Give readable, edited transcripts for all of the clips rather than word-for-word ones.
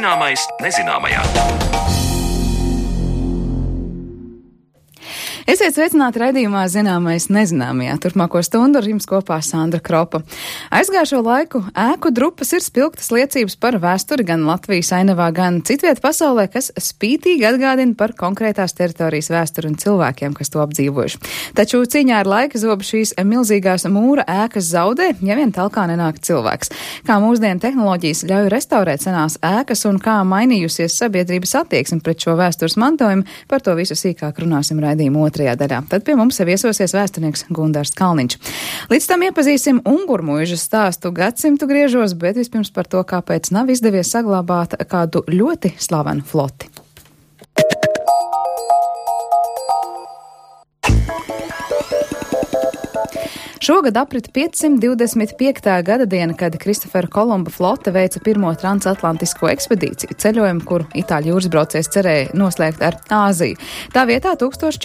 Zināmais nezināmajā. Esiet sveicināti raidījumā Zināmais nezināmajā. Turpmāko stundu ar jums kopā Sandra Kropa. Aizgājušo laiku ēku drupas ir spilgtas liecības par vēsturi gan Latvijas ainavā, gan citviet pasaulē, kas spītīgi atgādina par konkrētās teritorijas vēsturi un cilvēkiem, kas to apdzīvojuši. Taču cīņā ar laika zobu šīs milzīgās mūra ēkas zaudē, ja vien talkā nenāk cilvēks. Kā mūsdienu tehnoloģijas ļauj restaurēt senās ēkas un kā mainījusies sabiedrības attieksme pret šo vēstures mantojumu, par to visu sīkāk runāsim raidījumu otrajā daļā. Tad pie mums viesosies vēsturnieks Gundars Kalniņš. Līdz tam iepazīsim Ungurmuižas stāstu gadsimtu griežos, bet vispirms par to, kāpēc nav izdevies saglabāt kādu ļoti slavenu floti. Šogad aprit 525. gada diena, kad Kristofera Kolumba flote veica pirmo transatlantisko ekspedīciju ceļojumu, kuru itāļu jūras braucējs cerēja noslēgt ar Āziju. Tā vietā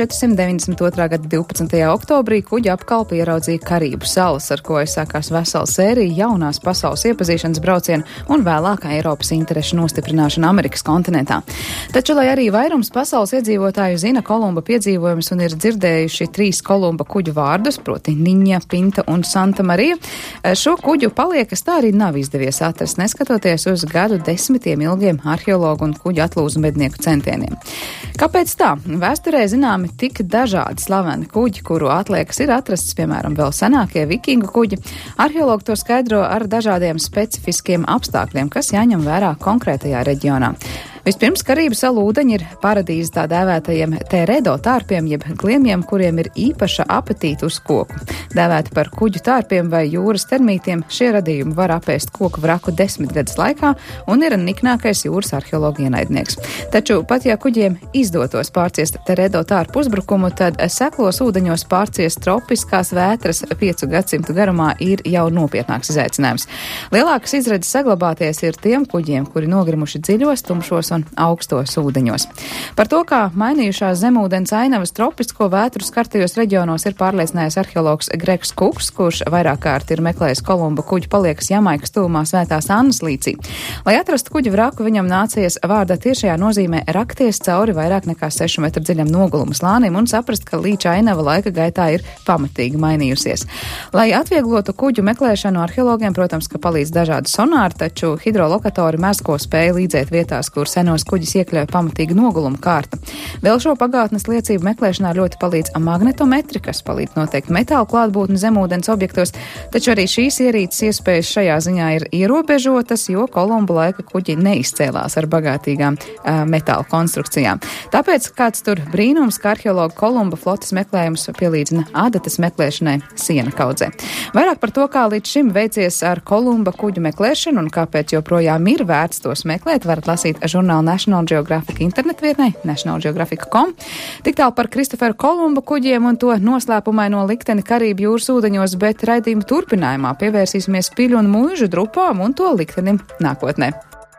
1492. gada 12. oktobrī kuģa apkalpi ieraudzīja Karību salas, ar ko aizsākās vesela sērija jaunās pasaules iepazīšanas braucienu un vēlākā Eiropas interešu nostiprināšana Amerikas kontinentā. Taču, lai arī vairums pasaules iedzīvotāju zina Kolumba piedzīvojumus un ir dzirdējuši 3 Kolumba kuģu vārdus, proti Niņa, Pinta un Santa Marija, šo kuģu paliekas tā arī nav izdevies atrast, neskatoties uz gadu desmitiem ilgiem arheologu un kuģu atlūzu mednieku centieniem. Kāpēc tā? Vēsturē zināmi tik dažādi slaveni kuģi, kuru atliekas ir atrastas, piemēram, vēl senākie vikingu kuģi. Arheologi to skaidro ar dažādiem specifiskiem apstākļiem, kas jāņem vērā konkrētajā reģionā. Vispirms Karību salu ūdeņi ir paradīze tā dēvētajiem teredo tārpiem, jeb gliemjiem, kuriem ir īpaša apetīta uz koku. Dēvēti par kuģu tārpiem vai jūras termītiem, šie radījumi var apēst koku vraku 10 gadus laikā un ir niknākais jūras arheologu ienaidnieks. Taču pat ja kuģiem izdotos pārciest teredo tārpu uzbrukumu, tad seklos ūdeņos pārciest tropiskās vētras 5 gadsimtu garumā ir jau nopietnāks izaicinājums. Lielākas izredzes saglabāties ir tiem kuģiem, kuri nogrimuši dziļos, tumšos un augstos ūdeņos. Par to, kā mainījušās zemūdens ainavas tropisko vētru skartajos reģionos, ir pārliecinājies arheologs Gregs Kuks, kurš vairāk kārt ir meklējis Kolumba kuģu paliekas Jamaikas tuvumā Svētās Annas līcī. Lai atrastu kuģu vraku, viņam nācies vārdā tiešajā nozīmē rakties cauri vairāk nekā 6 metru dziļam noguluma slānim un saprast, ka līča ainava laika gaitā ir pamatīgi mainījusies. Lai atvieglotu kuģu meklēšanu, arheologiem, protams, ka palīdz dažādi sonāri, taču hidrolokatori mezko spēja līdzēt vietās, kur senos kuģis iekļauj pamatīgu noguluma kārta. Vēl šo pagātnes liecību meklēšanā ļoti palīdz magnetometri, kas palīdz noteikt metālu klātbūtni zemūdens objektos, taču arī šīs ierīces iespējas šajā ziņā ir ierobežotas, jo Kolumba laika kuģi neizcēlās ar bagātīgām metāla konstrukcijām. Tāpēc kāds tur brīnums, ka arheologu Kolumba flotes meklējums pielīdzina adatas meklēšanai siena kaudzē. Vairāk par to, kā līdz šim veicies ar Kolumba kuģu meklēšanu un kāpēc joprojām ir vērts tos meklēt, varat lasīt žurnālu National Geographic internetvietnē nationalgeographic.com. Tik tālu par Kristoferu Kolumba kuģiem un to noslēpumaino likteni Karību jūras ūdeņos, bet raidījuma turpinājumā pievērsīsimies piļu un muižu drupām un to liktenim nākotnē.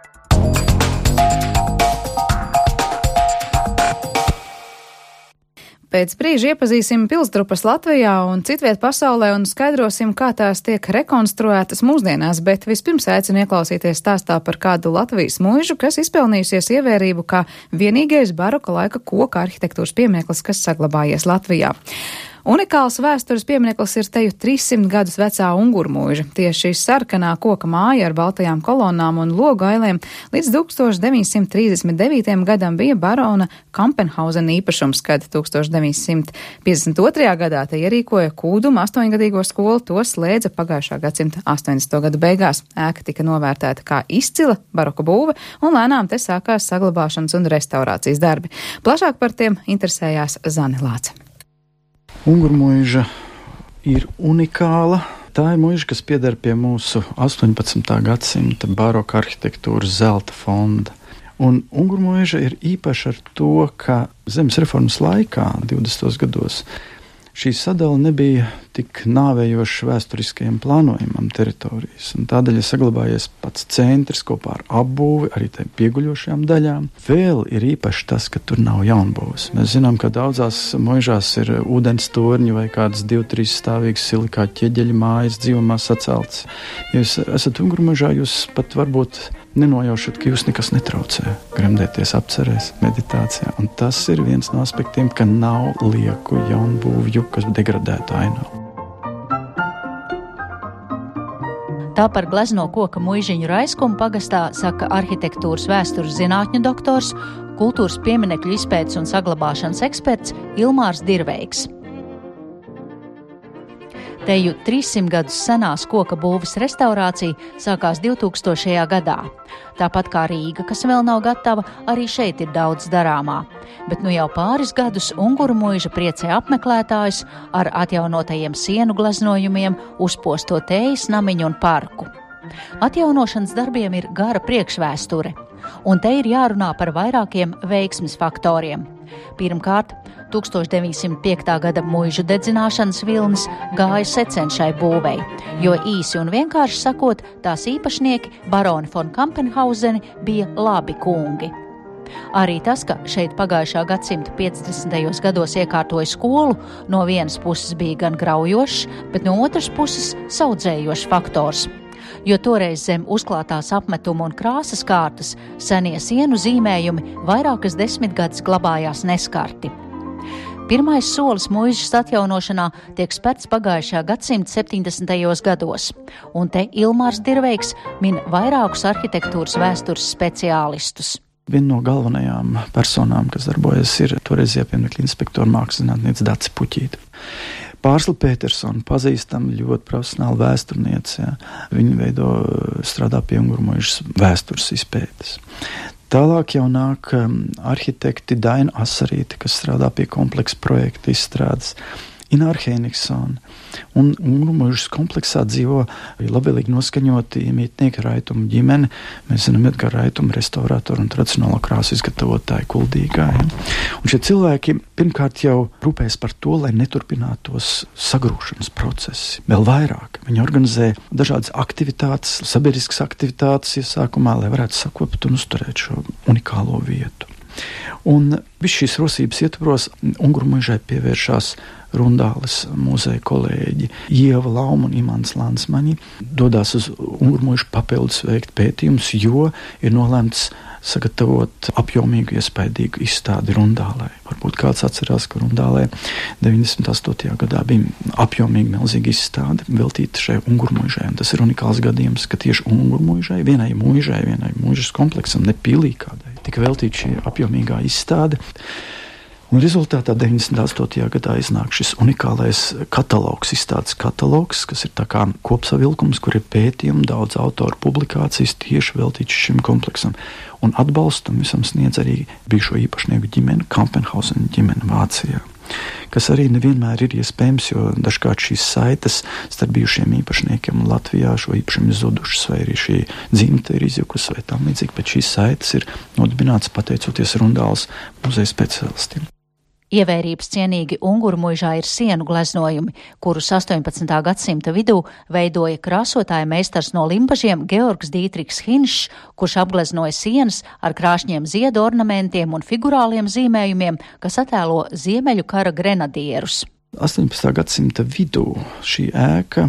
Pēc brīža iepazīsim pilsdrupas Latvijā un citviet pasaulē un skaidrosim, kā tās tiek rekonstruētas mūsdienās, bet vispirms aicinu ieklausīties stāstā par kādu Latvijas muižu, kas izpelnījusies ievērību kā vienīgais baroka laika koka arhitektūras piemineklis, kas saglabājies Latvijā. Unikāls vēstures piemineklis ir teju 300 gadus vecā Ungurmuiža. Tieši sarkanā koka māja ar baltajām kolonnām un logu ailēm līdz 1939. gadam bija barona Kampenhausena īpašums, kad 1952. gadā te ierīkoja Kūduma 8-gadīgo skolu, to slēdza pagājušā gadsimta 80. gadu beigās. Ēka tika novērtēta kā izcila baroka būve un lēnām te sākās saglabāšanas un restaurācijas darbi. Plašāk par tiem interesējās Zane Lāce. Ungurmuiža ir unikāla. Tā ir muiža, kas pieder pie mūsu 18. gadsimta baroka arhitektūras zelta fonda. Un Ungurmuiža ir īpaša ar to, ka zemes reformas laikā, 20. gados, šī sadala nebija tik nāvējoša vēsturiskajam plānojumam teritorijas, un tādēļ ir saglabājies pats centrs kopā ar apbūvi, arī tiem pieguļošajām daļām. Vēl ir īpaši tas, ka tur nav jaunbūves. Mēs zinām, ka daudzās muižās ir ūdens torņi vai kādas 2-3 stāvīgas silikāta ķieģeļa mājas dzīvumā saceltas. Ja jūs esat Ungurmuižā, jūs pat varbūt nenojaušat, ka jūs nekas netraucē. Gremdēties apcerēs, meditācijā. Un tas ir viens no aspektiem, ka nav lieku jaunbūvju, kas degradētu ainavu. Tā par glezno koka muižiņu Raiskumu pagastā saka arhitektūras vēstures zinātņu doktors, kultūras pieminekļu izpētes un saglabāšanas eksperts Ilmārs Dirveigs. Teju 300 gadus senās koka būves restaurācija sākās 2000. gadā. Tāpat kā Rīga, kas vēl nav gatava, arī šeit ir daudz darāmā. Bet nu jau pāris gadus Unguru muiža priecē apmeklētājus ar atjaunotajiem sienu gleznojumiem, uzposto tējas namiņu un parku. Atjaunošanas darbiem ir gara priekšvēsture, un te ir jārunā par vairākiem veiksmes faktoriem. Pirmkārt, 1905. gada muižu dedzināšanas vilnis gāja secen šai būvei, jo īsi un vienkārši sakot, tās īpašnieki, baroni von Kampenhauseni, bija labi kungi. Arī tas, ka šeit pagājušā gadsimta 50. gados iekārtoja skolu, no vienas puses bija gan graujošs, bet no otras puses saudzējošs faktors. Jo toreiz zem uzklātās apmetuma un krāsas kārtas senie sienu zīmējumi vairākas desmitgades glabājās neskarti. Pirmais solis muižas atjaunošanā tiek spērts pagājušā gadsimta 70. gados, un te Ilmārs Dirveigs min vairākus arhitektūras vēstures speciālistus. Viena no galvenajām personām, kas darbojas, ir toreizie pieminekļu inspektora māksliniece Dace Puķīte. Pārsla Petersona, pazīstama ļoti profesionāla vēsturniece. Viņa strādā pie Unguru muižas vēstures izpētes. Tālāk jau nāk arhitekti Daina Asarīte, kas strādā pie kompleksa projekta izstrādes, Ināra Hēniksona. Un Unguru muižas kompleksā dzīvo labvēlīgi noskaņoti iemītnieki Raituma ģimene. Mēs zinām Edgara Raituma, restaurātoru un tradicionālo krāsu izgatavotāju Kuldīgā. Ja? Un šie cilvēki pirmkārt jau rūpējas par to, lai neturpinātos sagrūšanas procesi. Vēl vairāk. Viņi organizē dažādas aktivitātes, sabiedriskas aktivitātes iesākumā, lai varētu sakopt un uzturēt šo unikālo vietu. Un viss šīs rosības ietvaros Unguru muižai pievēršās Rundāles muzeja kolēģi Ieva Lauma un Imants Lansmaņi. Dodās uz Unguru muižu papildus veikt pētījumus, jo ir nolēmts sagatavot apjomīgu, iespaidīgu izstādi Rundālē. Varbūt kāds atcerās, ka Rundālē 98. gadā bija apjomīga, milzīga izstāde veltīta šai Unguru muižai. Un tas ir unikāls gadījums, ka tieši Unguru muižai, vienai muižas kompleksam, ne pilī kādai, tika veltīta šī apjomīgā izstāde. Un rezultātā 98. gadā iznāk šis unikālais katalogs, izstādes katalogs, kas ir tā kā kopsavilkums, kur ir pētījumi, daudz autoru publikācijas tieši veltīts šim kompleksam. Un atbalstam visam sniedz arī bijušo īpašnieku ģimeni, Kampenhausena ģimeni Vācijā, kas arī nevienmēr ir iespējams, jo dažkārt šīs saites starp bijušiem īpašniekiem Latvijā šo īpašumu ir zudušas, vai arī šī dzimta ir izjukusi vai tam līdzīgi, bet šīs saites ir nodibinātas pateicoties Rundāles muzeja speciālistiem. Ievērības cienīgi Unguru muižā ir sienu gleznojumi, kurus 18. gadsimta vidū veidoja krāsotāja meistars no Limbažiem Georgs Dītriks Hinšs, kurš apgleznoja sienas ar krāšņiem ziedu ornamentiem un figurāliem zīmējumiem, kas attēlo Ziemeļu kara grenadierus. 18. gadsimta vidū šī ēka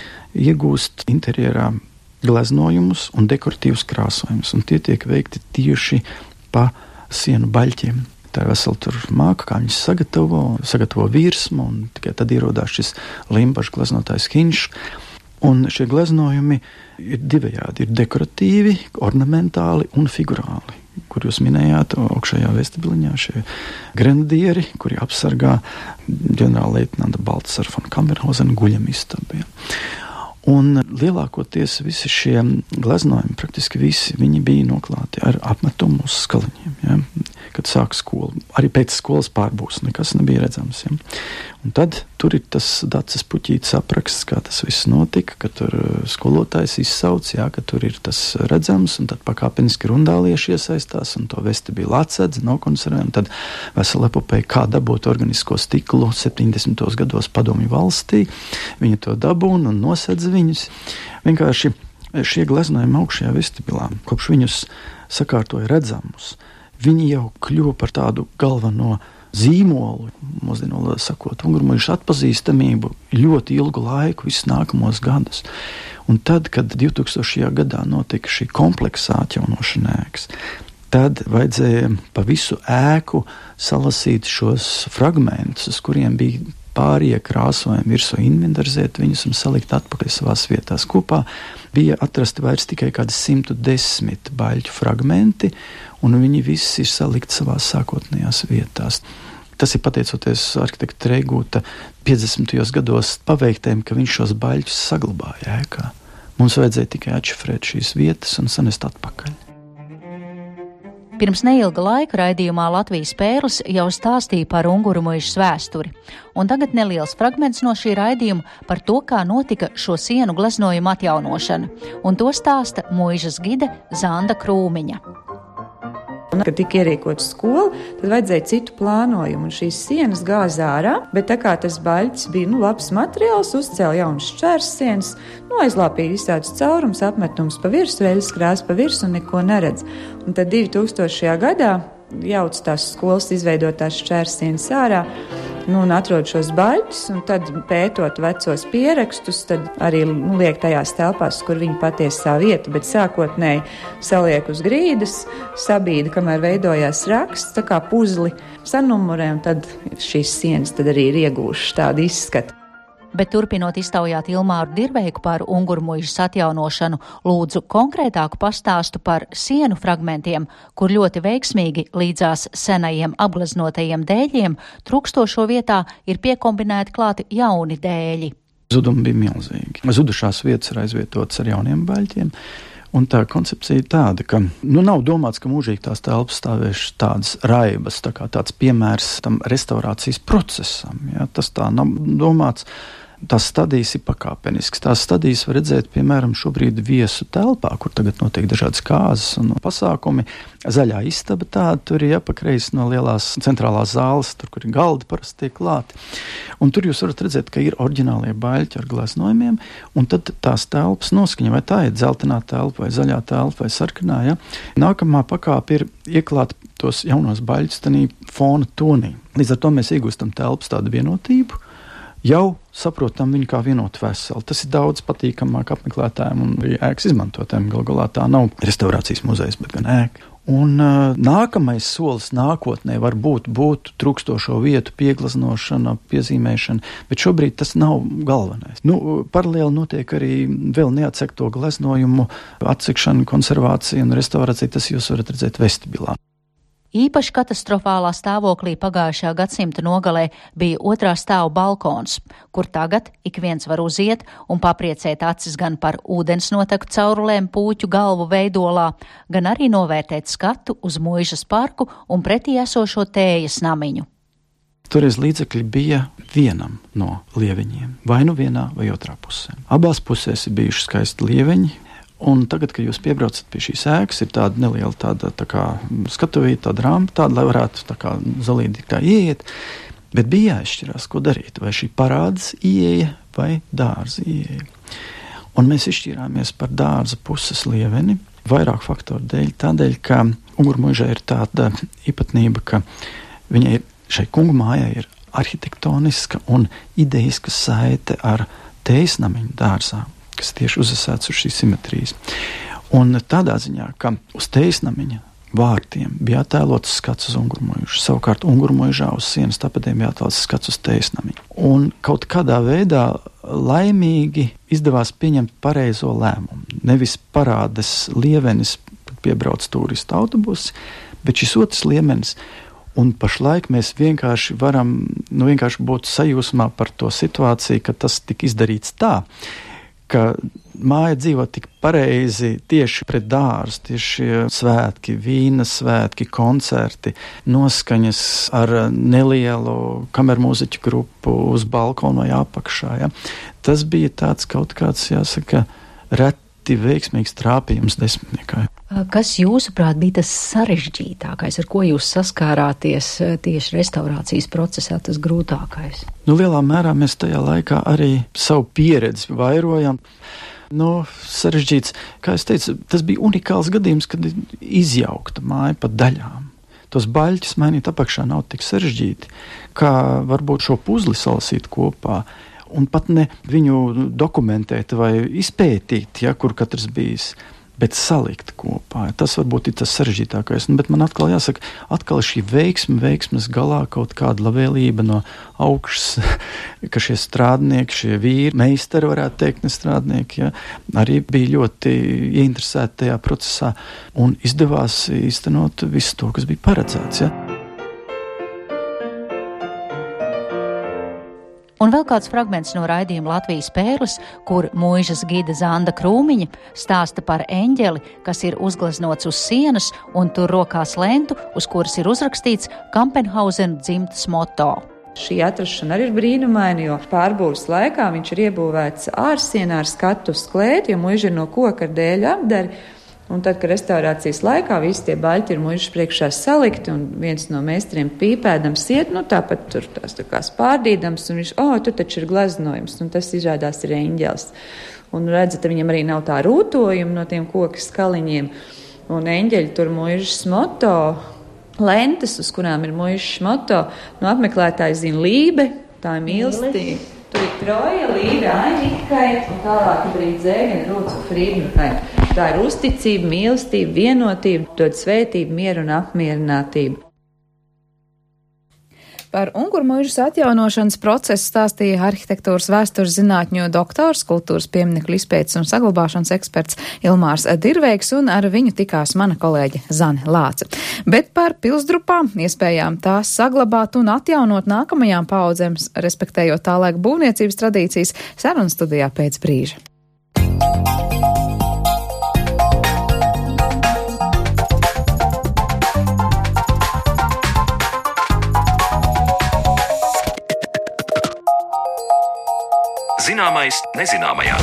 iegūst interjerā gleznojumus un dekoratīvus krāsojumus, un tie tiek veikti tieši pa sienu baļķiem. Tā ir vesela tur māka, kā viņas sagatavo virsmu, un tikai tad ierodās šis Limbažu gleznotājs Hinšs. Un šie gleznojumi ir divējādi, ir dekoratīvi, ornamentāli un figurāli, kur jūs minējāt augšējā vestibuliņā šie grenadieri, kuri apsargā ģenerālleitnanta Baltasara von Kampenhausena guļamistabu. Un lielākoties visi šie gleznojumi, praktiski visi, viņi bija noklāti ar apmetumu uz skaliņiem, ja? Kad sāk skolu. Arī pēc skolas pārbūs nekas nebija redzams. Ja? Un tad tur ir tas Daces Puķītes apraksts, kā tas viss notika, ka tur skolotājs izsauc, ja, ka tur ir tas redzams, un tad pakāpeniski rundālieši iesaistās, un to vestibīlu atsedz, nokonservē, un tad vesela epopēja, kā dabūt organisko stiklu 70. gados Padomju valstī. Viņi to dabūna un nosedz viņus. Vienkārši šie gleznojumi augšējā vestibilā, kopš viņus sakārtoja redzamus, viņi jau kļuva par tādu galveno zīmolu, mūsdienu valodā sakot, ungurmuižas atpazīstamību ļoti ilgu laiku, visus nākamos gadus. Un tad, kad 2000. gadā notika šī kompleksā atjaunošana ēkas, tad vajadzēja pa visu ēku salasīt šos fragmentus, uz kuriem bija pārējie krāsojumi virsū, inventarizēt viņus un salikt atpakaļ savās vietās. Kopā bija atrasti vairs tikai kādi 110 baļķu fragmenti, un viņi visi ir salikti savās sākotnējās vietās. Tas ir pateicoties arhitekta Reigūta 50. gados paveiktiem, ka viņš šos baļķus saglabāja ēkā. Mums vajadzēja tikai atšifrēt šīs vietas un sanest atpakaļ. Pirms neilga laika raidījumā Latvijas pērles jau stāstīja par Ungurmuižas vēsturi. Un tagad neliels fragments no šī raidījuma par to, kā notika šo sienu gleznojumu atjaunošana. Un to stāsta muižas gide Zanda Krūmiņa. Kad tika ierīkota skola, tad vajadzēja citu plānojumu, un šīs sienas gāza ārā, bet tā kā tas baļķis bija labs materiāls, uzcēla jaunas šķērssienas, aizlāpīja visādus caurums, apmetums pa virsmu, veļas krāsa pa virsmu un neko neredz. Un tad 2000. gadā jauc tās skolas izveidotās šķērssienas ārā, un atrod šos baļķus, un tad pētot vecos pierakstus, tad arī liek tajās telpās, kur viņa patiesā vieta, bet sākotnēji saliek uz grīdas, sabīda, kamēr veidojās raksts, tā kā puzli sanumurē, un tad šīs sienas tad arī ir iegūšas tādu izskatu. Bet turpinot iztaujāt Ilmāru Dirveiku par Ungurmuižas atjaunošanu, lūdzu konkrētāku pastāstu par sienu fragmentiem, kur ļoti veiksmīgi līdzās senajiem apgleznotajiem dēļiem trūkstošo vietā ir piekombinēti klāti jauni dēļi. Zudumi bija milzīgi. Zudušās vietas ir aizvietotas ar jauniem baļķiem. Un tā koncepcija ir tāda, ka nav domāts, ka mūžīgi tās telpas stāvējušas tādas raibas, tā kā tāds piemērs tam restaurācijas procesam. Ja? Tas tā nav domāts. Tās stadijas ir pakāpeniskas. Tās stadijas var redzēt, piemēram, šobrīd viesu telpā, kur tagad notiek dažādas kāzas un pasākumi. Zaļā istaba tāda, tur ir apakreis no lielās centrālās zāles, tur, kur ir galdi parasti tiek klāti. Un tur jūs varat redzēt, ka ir oriģinālie baļķi ar gleznojumiem, un tad tās telpas noskaņa, vai tā ir dzeltenā telpa, vai zaļā telpa, vai sarkanā. Ja? Nākamā pakāpe ir ieklāt tos jaunos baļķus tanī fona tonī. Līdz ar to mēs iegūstam telpas tādu vienotību, jau saprotam viņu kā vienotu veselu. Tas ir daudz patīkamāk apmeklētājiem un arī ēkas izmantotājiem. Galā tā nav restaurācijas muzejs, bet gan ēka. Un nākamais solis nākotnē var būt trūkstošo vietu piegleznošana, piezīmēšana, bet šobrīd tas nav galvenais. Paralēli notiek arī vēl neatsekto gleznojumu atsekšana, konservācija un restaurācija. Tas jūs varat redzēt vestibilā. Īpaši katastrofālā stāvoklī pagājušā gadsimta nogalē bija otrā stāva balkons, kur tagad ik viens var uziet un papriecēt acis gan par ūdens noteku caurulēm Pūķu galvu veidolā, gan arī novērtēt skatu uz Muižas parku un pretī esošo Tējas namiņu. Toreiz līdzekļi bija vienam no lieveņiem, vai nu vienā vai otrā pusē. Abās pusēs ir bijuši skaisti lieveņi. Un tagad, kad jūs piebraucat pie šīs ēkas, ir tāda neliela tāda tā kā skatuvīta, tāda rampa, tāda, lai varētu tā kā zalīdi tā ieiet. Bet bija jāizšķirās, ko darīt, vai šī parādas ieeja vai dārza ieeja. Un mēs izšķirāmies par dārza puses lieveni vairāk faktoru dēļ, tādēļ, ka Ungurmuižai ir tāda īpatnība, ka viņai šai kungu mājai ir arhitektoniska un idejiska saite ar Tējas namiņu dārzā, kas tieši uzasēts uz šīs simetrijas. Un tādā ziņā, ka uz Tējas namiņa vārtiem bija attēlots skats uz Ungurmuižu, savukārt Ungurmuižā uz sienas tapadiem bija attēlots skats uz Tējas namiņu. Un kaut kādā veidā laimīgi izdevās pieņemt pareizo lēmumu. Nevis parādas lievenis, kad piebrauc turistu autobusi, bet šis otrs liemenis. Un pašlaik mēs vienkārši varam būt sajūsmā par to situāciju, ka tas tika izdarīts tā, ka māja dzīvo tik pareizi tieši pret dārzu, tieši svētki, vīna svētki, koncerti, noskaņas ar nelielu kamermūziķu grupu uz balkonu vai apakšā. Ja? Tas bija tāds kaut kāds, jāsaka, reti veiksmīgs trāpījums desmitniekā. Kas jūsuprāt bija tas sarežģītākais, ar ko jūs saskārāties tieši restaurācijas procesā, tas grūtākais? Lielā mērā mēs tajā laikā arī savu pieredzi vairojam. Sarežģīts, kā es teicu, tas bija unikāls gadījums, kad izjaukta māja pa daļām. tos baļķus mainīt apakšā nav tik sarežģīti, kā varbūt šo puzli salasīt kopā. Un pat ne viņu dokumentēt vai izpētīt, ja, kur katrs bijis, bet salikt kopā. Tas varbūt ir tas sarežģītākais. Bet man atkal jāsaka, šī veiksmes galā kaut kāda labvēlība no augšas, ka šie strādnieki, šie vīri, meistari varētu teikt, ne strādnieki, ja, arī bija ļoti ieinteresēti tajā procesā un izdevās īstenot visu to, kas bija paredzēts. Ja. Un vēl kāds fragments no raidījuma Latvijas pērles, kur mūžas gide Zanda Krūmiņa stāsta par eņģeli, kas ir uzgleznots uz sienas un tur rokās lentu, uz kuras ir uzrakstīts Kampenhauzena dzimtas moto. Šī atrašana arī ir brīnumaina, jo pārbūves laikā viņš ir iebūvēts ārsienā ar skatu uz klēti, jo mūža ir no koka ar dēļu apdari. Un tad, kad restaurācijas laikā visi tie baļķi ir mūžas priekšā salikti, un viens no meistariem pīpēdams iet, tāpat tur tās tā kā spārdīdams, un viņš, tur taču ir glaznojums, un tas izrādās ir eņģelis. Un redzat, viņam arī nav tā rūtojuma no tiem koka skaliņiem, un eņģeļi tur mūžas moto, lentes, uz kurām ir mūžas moto, apmeklētāji zina Lībe, tā ir mīlestība. Tur ir Troja, Lībe, Ainikai, un tālāk ir arī Dzēgena, Rūca, Frīdnikai. Tā ir uzticība, mīlestība, vienotība, dod svētību, mieru un apmierinātību. Par Ungurmuižas atjaunošanas procesu stāstīja arhitektūras vēstures zinātņu doktors, kultūras pieminekļu izpētes un saglabāšanas eksperts Ilmārs Dirveigs, un ar viņu tikās mana kolēģe Zane Lāce. Bet par pilsdrupām, iespējām tās saglabāt un atjaunot nākamajām paaudzēm, respektējot tā laika būvniecības tradīcijas, sarunas studijā pēc brīža. Zināmais nezināmajā.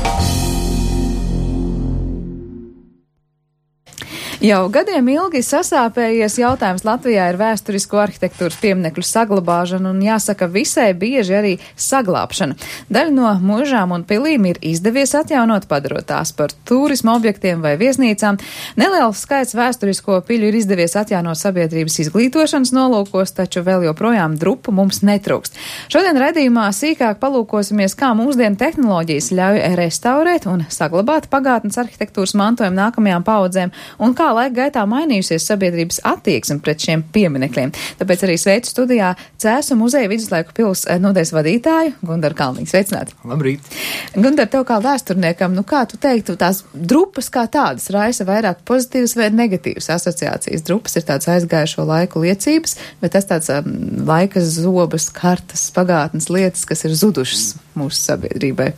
Jau gadiem ilgi sasāpējies jautājums Latvijā ir vēsturisko arhitektūras pieminekļu saglabāšana un, jāsaka, visai bieži arī saglābšana. Daļa no mūžām un pilīm ir izdevies atjaunot, padarot tās par turisma objektiem vai viesnīcām. Neliels skaits vēsturisko piļu ir izdevies atjaunot sabiedrības izglītošanas nolūkos, taču vēl joprojām drupu mums netrūkst. Šodien raidījumā sīkāk palūkosimies, kā mūsdienu tehnoloģijas ļauj restaurēt un saglabāt pagātnes arhitektūras mantojumu nākamajām paaudzēm un kā laika gaitā mainījusies sabiedrības attieksme pret šiem pieminekļiem. Tāpēc arī sveicu studijā Cēsu muzeja viduslaiku pils nodaļas vadītāju Gundaru Kalniņu. Sveicināti! Labrīt! Gundar, tev kā vēsturniekam, kā tu teiktu, tās drupas kā tādas raisa vairāk pozitīvas vai negatīvas asociācijas? Drupas ir tāds aizgājušo laiku liecības, bet tas tāds laika zobas, kartas, pagātnes lietas, kas ir zudušas mūsu sabiedrībai.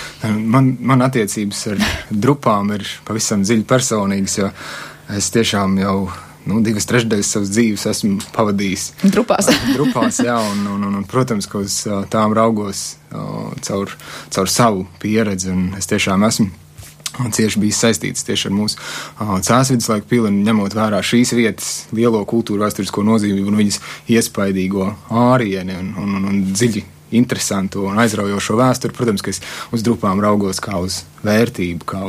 Man attiecības ar drupām ir pavisam dziļi personīgas, jo es tiešām jau 2/3 savas dzīves esmu pavadījis drupās. Drupās, jā, un protams, ka uz tām raugos caur savu pieredzi, un es tiešām esmu cieši bijis saistīts tieši ar mūsu Cēsu viduslaiku pili, un ņemot vērā šīs vietas lielo kultūru vēsturisko nozīmi un viņas iespaidīgo ārieni un dziļi interesantu un aizraujošo vēsturi. Protams, ka es uz drupām raugos kā uz vērtību, kā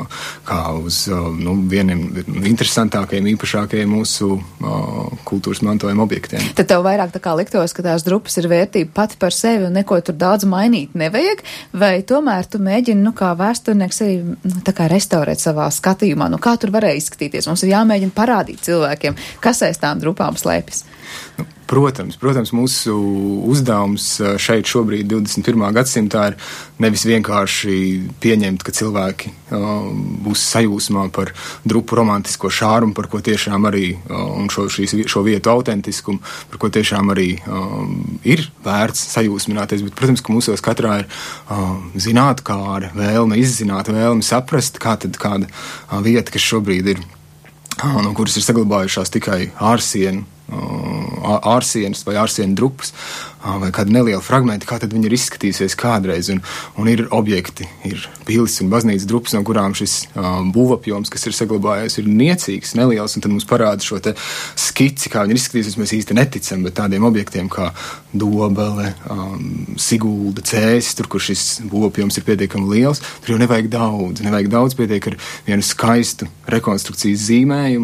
uz vieniem interesantākajiem, īpašākajiem mūsu kultūras mantojuma objektiem. Tad tev vairāk tā kā liktos, ka tās drupas ir vērtība pati par sevi un neko tur daudz mainīt nevajag, vai tomēr tu mēģini, kā vēsturnieks arī tā kā restaurēt savā skatījumā, kā tur varēja izskatīties. Mums ir jāmēģina parādīt cilvēkiem, kas aiz tām drupām slēpjas. Protams, mūsu uzdevums šeit šobrīd 21. gadsimtā ir nevis vienkārši pieņemt, ka cilvēki būs sajūsmā par drupu romantisko šārumu, par ko tiešām arī, un šo vietu autentiskumu, par ko tiešām arī ir vērts sajūsmināties, bet, protams, ka mūsos katrā ir zinātkāra vēlme izzināt, vēlme saprast, kā tad kāda vieta, kas šobrīd ir, no kuras ir saglabājušās tikai ārsienas vai ārsienu drupas vai kāda neliela fragmenti, kā tad viņi ir izskatījusies kādreiz, un ir objekti, ir pilis un baznīcas drupas, no kurām šis būvapjoms, kas ir saglabājies, ir niecīgs, neliels, un tad mums parāda šo te skici, kā viņi ir izskatījusies, mēs īsti neticam, bet tādiem objektiem kā Dobele, Sigulda, Cēsis, tur, kur šis būvapjoms ir pietiekami liels, tur jau nevajag daudz, pietiek ar vienu skaistu rekonstrukcijas zīmējumu,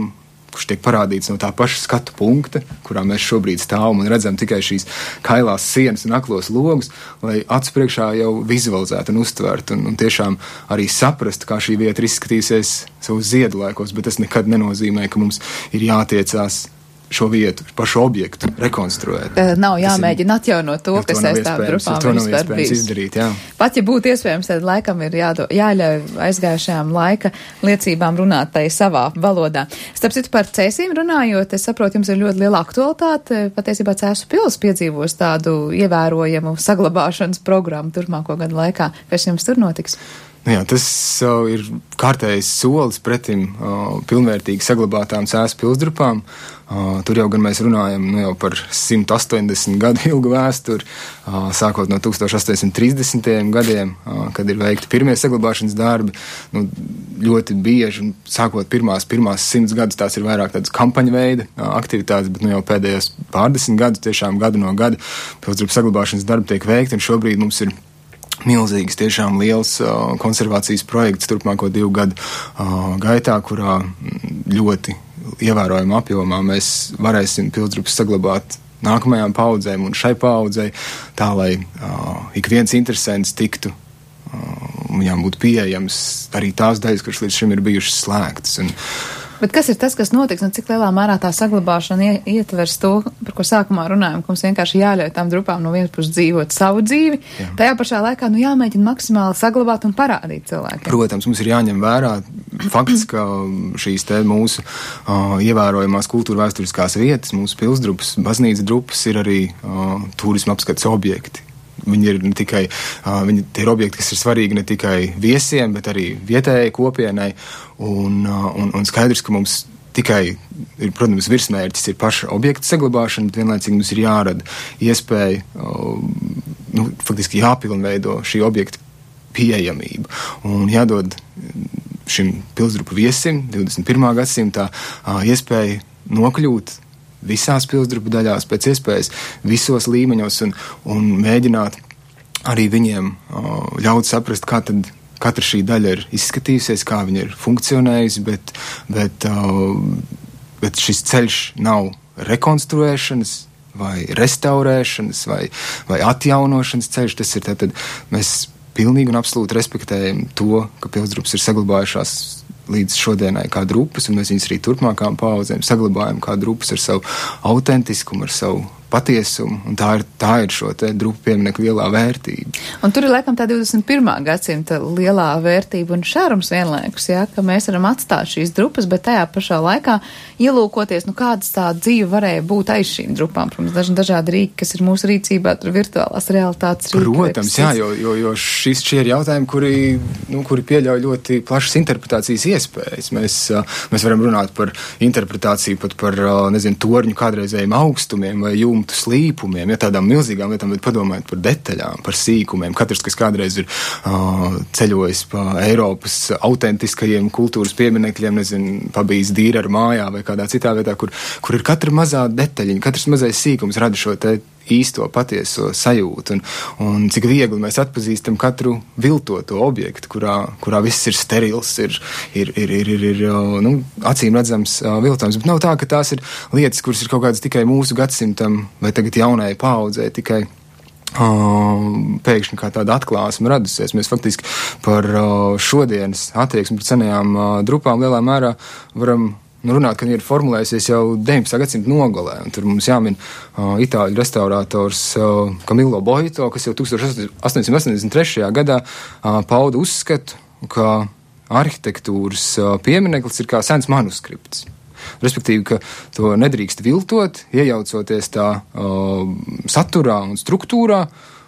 kurš tiek parādīts no tā paša skatu punkta, kurā mēs šobrīd stāvam un redzam tikai šīs kailās sienas un aklos logus, lai acu priekšā jau vizualizētu un uztvertu un tiešām arī saprastu, kā šī vieta ir izskatīsies savus ziedlaikos, bet tas nekad nenozīmē, ka mums ir jātiecās šo vietu, pašu objektu rekonstruēt. Nav jāmēģina atjaunot to, kas aiz tām grupām to nav iespējams izdarīt, jā. Pat, ja būtu iespējams, tad laikam ir jāļauj aizgājušajām laika liecībām runāt tai savā valodā. Starp citu par Cēsīm runājot, es saprotu, jums ir ļoti liela aktualitāte. Patiesībā Cēsu pils piedzīvos tādu ievērojamu saglabāšanas programmu turpmāko gadu laikā. Kas jums tur notiks? Jā, tas ir kārtējs solis pretim pilnvērtīgi saglabātām Cēsu pilsdrupām. Tur jau gan mēs runājam jau par 180 gadu ilgu vēsturi, sākot no 1830. gadiem, kad ir veikti pirmie saglabāšanas darbi. Ļoti bieži, sākot pirmās 100 gadus, tās ir vairāk tādas kampaņa veida aktivitātes, bet jau pēdējos pārdesmit gadus, tiešām gadu no gada, pilsdrupu saglabāšanas darbi tiek veikti, un šobrīd mums ir milzīgs, tiešām liels konservācijas projekts turpmāko 2 gadu gaitā, kurā ļoti ievērojama apjomā mēs varēsim pilsdrupus saglabāt nākamajām paudzēm un šai paudzei, tā lai ik viens interesants tiktu, viņām būtu pieejams arī tās daļas, kuras līdz šim ir bijušas slēgtas. Bet kas ir tas, kas notiks, un cik lielā mērā tā saglabāšana ietvers to, par ko sākumā runājam, ka mums vienkārši jāļauj tām grupām no vienas puses dzīvot savu dzīvi, tajā pašā laikā jāmēģina maksimāli saglabāt un parādīt cilvēkiem? Protams, mums ir jāņem vērā fakts, ka šīs te mūsu ievērojamās kultūra vēsturiskās vietas, mūsu pilsdrupas, baznīcas drupas ir arī turisma apskates objekti. Viņi ir ne tikai, tie ir objekti, kas ir svarīgi ne tikai viesiem, bet arī vietējai kopienai, un skaidrs, ka mums tikai, protams, virsmērķis ir paša objekta saglabāšana, bet vienlaicīgi mums ir jārada iespēja, faktiski jāpilnveido šī objekta pieejamība, un jādod šim pilsdrupu viesim 21. gadsimtā iespēja nokļūt visās pilsdrupu daļās, pēc iespējas visos līmeņos un mēģināt arī viņiem ļaut saprast, kā tad katra šī daļa ir izskatījusies, kā viņa ir funkcionējusi, bet šis ceļš nav rekonstruēšanas vai restaurēšanas vai atjaunošanas ceļš. Tas ir tātad, mēs pilnīgi un absolūti respektējam to, ka pilsdrupas ir saglabājušās līdz šodienai kā drupas, un mēs viņus arī turpmākām paudzēm saglabājam kā drupas ar savu autentiskumu, ar savu patiesumu, un tā ir šo te drupu pieminieku lielā vērtība. Un tur ir laikam tā 21. gadsimta lielā vērtība un šārums vienlaikus, ka mēs varam atstāt šīs drupas, bet tajā pašā laikā ielūkoties, kādas tā dzīve varēja būt aiz šīm drupām. Protams, dažādi rīki, kas ir mūsu rīcībā, tur virtuālās realitātes rīki. Protams, jā, jo šie ir jautājumi, kuri pieļauj ļoti plašas interpretācijas iespējas. Mēs varam runāt par interpretāciju pat par, torņu kādreizējiem augstumiem vai jumtu slīpumiem, tādām milzīgām lietām, bet padomājiet par detaļām, par sīkumiem. Katrs, kas kādreiz ir ceļojis pa Eiropas autentiskajiem kultūras pieminekļiem, pabijis Dīreru mājā vai kādā citā vietā, kur ir katra mazā detaļiņa, katrs mazais sīkums rada šo te īsto patieso sajūtu, un cik viegli mēs atpazīstam katru viltoto objektu, kurā viss ir sterils, ir acīm redzams viltojums, bet nav tā, ka tās ir lietas, kuras ir kaut kādas tikai mūsu gadsimtam vai tagad jaunai paaudzē tikai pēkšņi kā tāda atklāsme radusies. Mēs faktiski par šodienas attieksmi pret senajām drupām lielā mērā varam runāt, ka viņi ir formulējusies jau 19. gadsimta nogalē, un tur mums jāmin itāļu restaurators Camillo Boito, kas jau 1883. gadā pauda uzskatu, ka arhitektūras piemineklis ir kā sens manuskripts. Respektīvi, ka to nedrīkst viltot, iejaucoties tā saturā un struktūrā,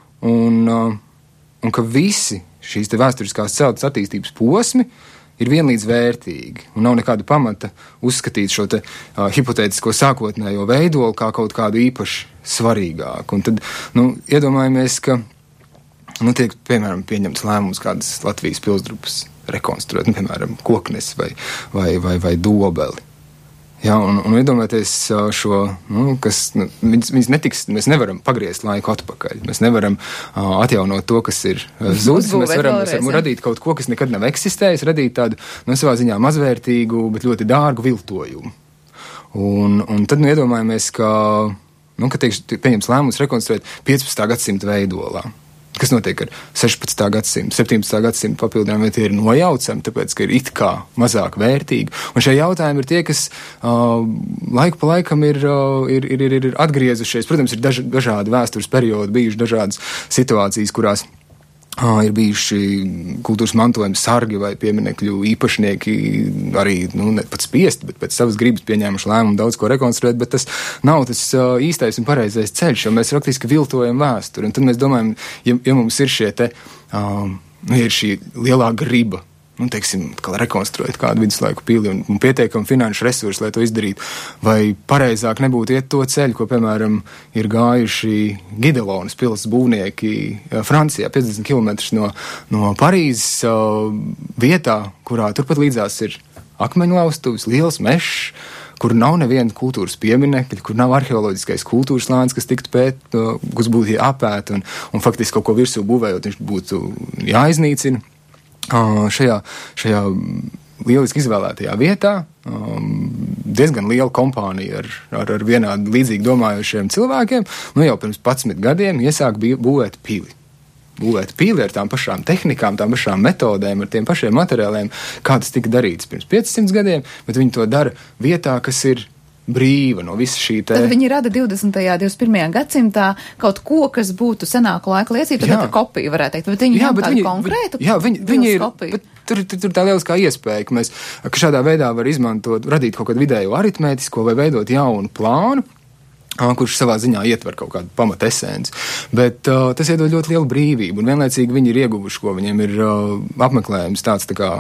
un ka visi šīs te vēsturiskās celtnes attīstības posmi ir vienlīdz vērtīgi, un nav nekāda pamata uzskatīt šo te hipotētisko sākotnējo veidolu kā kaut kādu īpaši svarīgāku. Un tad, iedomājamies, ka, tiek, piemēram, pieņemts lēmums kādas Latvijas pilsdrupas rekonstruēt, piemēram, Koknes vai Dobeli. Jā, un iedomājieties šo, viņas netiks, mēs nevaram pagriezt laiku atpakaļ, mēs nevaram atjaunot to, kas ir zudis, mēs varam radīt kaut ko, kas nekad nav eksistējis, radīt tādu, savā ziņā mazvērtīgu, bet ļoti dārgu viltojumu. Un tad iedomājamies, ka pieņems lēmums rekonstruēt 15. gadsimta veidolā. Kas notiek ar 16. gadsimtu, 17. gadsimtu papildinājumu, vai tie ir nojaucami, tāpēc, ka ir it kā mazāk vērtīgi. Un šie jautājumi ir tie, kas laiku pa laikam ir atgriezušies. Protams, ir dažādi vēstures periodi, bijuši dažādas situācijas, kurās ir bijuši kultūras mantojuma sargi vai pieminekļu īpašnieki arī, ne pat spiesti, bet pēc savas gribas pieņēmuši lēmumu daudz ko rekonstruēt, bet tas nav tas īstais un pareizais ceļš, jo mēs faktiski viltojam vēsturi. Un tad mēs domājam, ja mums ir šie te, ir šī lielā griba, rekonstruēt kādu viduslaiku pili un pietiekami finanšu resursi, lai to izdarītu. Vai pareizāk nebūtu iet to ceļu, ko, piemēram, ir gājuši Gidelonas pils būvnieki Francijā, 50 km no Parīzes vietā, kurā turpat līdzās ir akmeņlaustuvis, liels mežs, kur nav neviena kultūras pieminekļa, kur nav arheoloģiskais kultūras lāns, kas tiktu kas būtu jāpēta un faktiski kaut ko virsū būvējot, viņš būtu jāiznīcina. Šajā lieliski izvēlētajā vietā diezgan liela kompānija ar vienādi līdzīgi domājošiem cilvēkiem, jau pirms 11 gadiem iesāk būvēt pili. Būvēt pili ar tām pašām tehnikām, tām pašām metodēm, ar tiem pašiem materiāliem, kā tas tika darīts pirms 500 gadiem, bet viņi to dara vietā, kas ir brīva no visa šī te... Tad viņi rada 20. 21. gadsimtā kaut ko, kas būtu senāku laiku liecība, tad tā kopija varētu teikt, bet viņi ņem tādu konkrētu viņi ir, bet tur tā lieliskā iespēja, ka šādā veidā var izmantot, radīt kaut kādu vidējo aritmētisko vai veidot jaunu plānu, kurš savā ziņā ietver kaut kādu pamata esenci. Bet tas iedod ļoti lielu brīvību, un vienlaicīgi viņi ir ieguvuši, ko viņiem ir apmeklējums tāds tā kā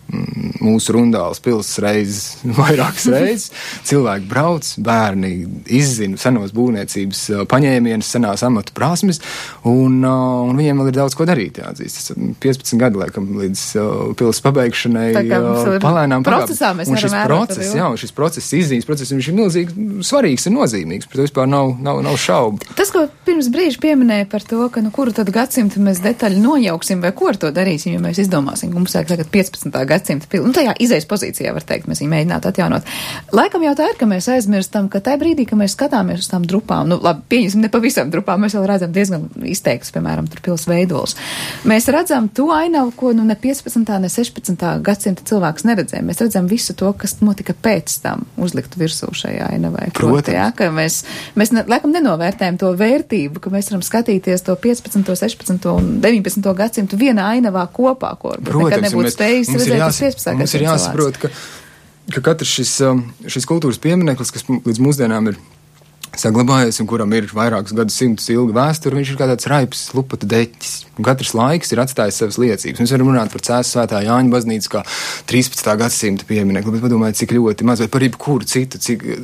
mūsu Rundāles pils reizes, vairākas reizes. Cilvēki brauc, bērni izzina senos būvniecības paņēmienus, senās amatu prasmes, un viņiem vēl ir daudz ko darīt, jāatzīst. 15 gadi, laikam, līdz pils pabeigšanai palēnām procesā mēs varam vērot. Šis process, izziņas process, viņš ir milzīgi svarīgs un nozīmīgs, bet vispār nav šaubu. Tas, ko pirms brīža pieminēja par to, ka kuru tad gadsimtu mēs detaļi nojauksim, vai ko ar to darīsim, ja mēs izdomāsim, ka mums vajag tagad 15. gadsimta pili. Tajā izejas pozīcijā, var teikt, mēs viņu mēģinātu atjaunot. Laikam jau tā ir, ka mēs aizmirstam, ka tajā brīdī, ka mēs skatāmies uz tām drupām, labi, pieņemsim, ne pavisam drupām, mēs vēl redzam diezgan izteiktus, piemēram, tur pils veidols. Mēs redzam to ainavu, ko ne 15. ne 16. gadsimta cilvēks neredzēja. Mēs redzam visu to, kas notika pēc tam uzlikt virsū šajā ainavai. Protams. Jā, ka mēs laikam nenovērtējam to vērtību, ka mēs varam skatīties to 15., 16. un 19. gadsimtu vienā ainavā kopā, ko nekad nebūtu spējis redzēt uz 15. Mums ir jāsaprot, ka katrs šis kultūras piemineklis, kas līdz mūsdienām ir saglabājies un kuram ir vairākus gadsimtus ilga vēsture, viņš ir kā tāds raips lupatu deķis. Un katrs laiks ir atstājis savas liecības. Mēs varam runāt par Cēsu Svētā Jāņa baznīcu kā 13. gadsimta pieminekli, bet padomājiet, cik ļoti maz, vai par jebkuru citu,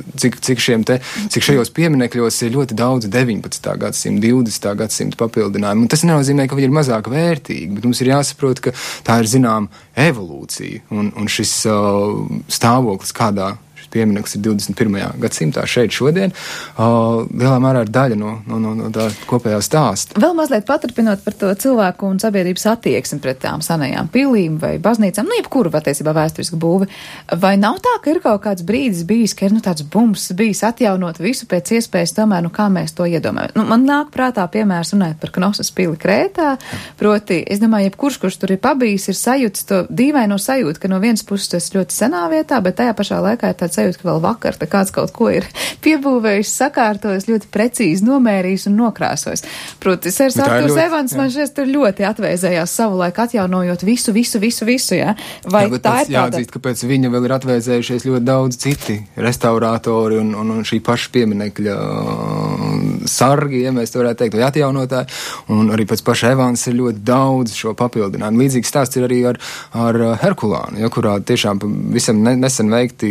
cik šajos pieminekļos ir ļoti daudz 19. gadsimta, 20. gadsimta papildinājumu. Un tas nenozīmē, ka viņi ir mazāk vērtīgi, bet mums ir jāsaprot, ka tā ir zinām evolūcija un šis stāvoklis, kādā piemineklis ir 21. gadsimtā šeit šodien, lielā mērā ir daļa no tā kopējā stāsta. Vēl mazliet paturpinot par to cilvēku un sabiedrības attieksmi pret tām senajām pilīm vai baznīcām, jebkuru patiesībā vēsturisku būvi. Vai nav tā, ka ir kaut kāds brīdis bijis, ka ir tāds bums bijis atjaunot visu pēc iespējas tomēr, kā mēs to iedomājam? Man nāk prātā piemērs runājot par Knosas pili Krētā, proti, es domāju, kurš tur ir pabijis, ir sajūts to dīvaino sajūtu, ka no vienas puses tas ļoti senā vietā, bet tajā pašā laikā ir tāds sajūta, ka vēl vakar kāds kaut ko ir piebūvējis, sakārtojis, ļoti precīzi nomērījis un nokrāsojis. Proti, Sērs Artūrs Evans man šķiet tur ļoti atvēzējās savulaik atjaunojot visu, jā? Vai jā, tā ir tāda? Jāatzīst, ka pēc viņa vēl ir atvēzējušies ļoti daudz citi restaurātori un šī paša pieminekļa sargi, ja mēs to varētu teikt, vai atjaunotāji, un arī pēc paša Evans ir ļoti daudz šo papildinājumu. Līdzīgs stāsts ir arī ar Herkulānu, ja, kurā tiešām visam nesen veikti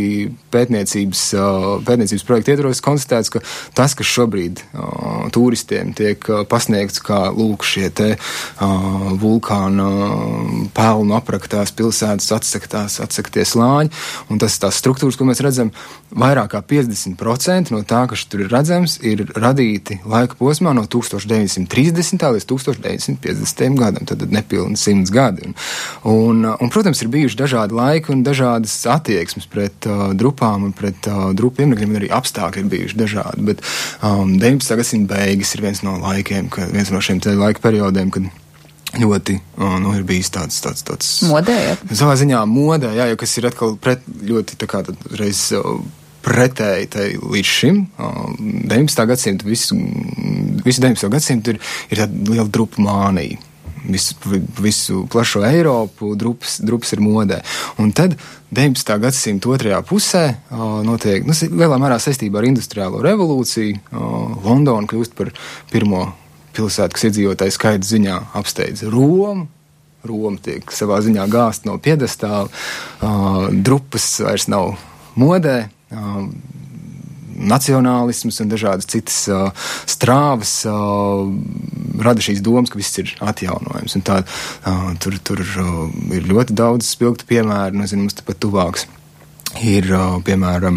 pētniecības projekta ietvaros konstatēts, ka tas, kas šobrīd turistiem tiek pasniegts kā lūk šie te vulkāna pelnu apraktās pilsētas atsaktie slāņi, un tās struktūras, ko mēs redzam, vairāk kā 50% no tā, kas tur ir redzams, ir radīti dalīti laika posmā no 1930. līdz 1950. gadam, tad nepilni 100 gadi. Un, protams, ir bijuši dažādi laiki un dažādas attieksmes pret drupām un pret drupu pieminekļiem, un arī apstākļi ir bijuši dažādi, bet 19. gadsimta beigas ir viens no laikiem, viens no šiem laika periodiem, kad ļoti, ir bijis tāds modē, jā. Savā ziņā modē, jā, jo kas ir atkal ļoti tā kā tad reiz pretēji tai līdz šim. 19. gadsimta, visu 19. gadsimtu ir tāda liela drupu mānija. Visu plašo Eiropu drupas ir modē. Un tad 19. gadsimta otrajā pusē notiek, lielā mērā saistībā ar industriālo revolūciju, Londona kļūst par pirmo pilsētu, kas iedzīvotāju skaita ziņā apsteidz Romu. Roma tiek savā ziņā gāzt no piedestāla, drupas vairs nav modē, nacionālisms un dažādas citas strāvas rada šīs domas, ka viss ir atjaunojams. Un tur ir ļoti daudz spilgtu piemēru, nezinu, mums tepat tuvāks. Ir, piemēram,